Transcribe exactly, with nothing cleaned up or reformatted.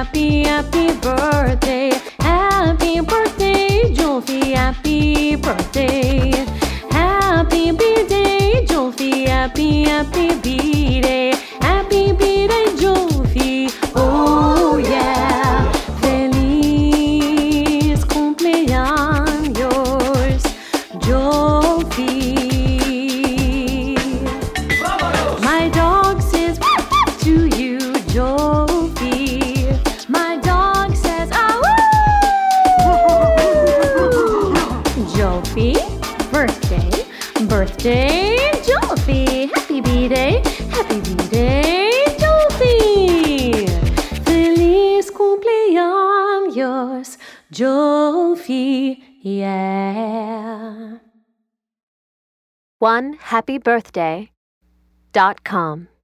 happy, happy birthday. Happy birthday, Jolfie, happy birthday. Happy B-Day, Jolfie, happy, happy B-Day. Happy B-Day, Jolfie, oh yeah. Feliz cumpleaños, Jolfie. My dog says to you, Jolfie. My dog says, ah woo! Jolfie, birthday, birthday, Jolfie. Happy B-Day, happy B-Day, Jolfie. Feliz cumpleaños, Jolfie, yeah. one happy birthday dot com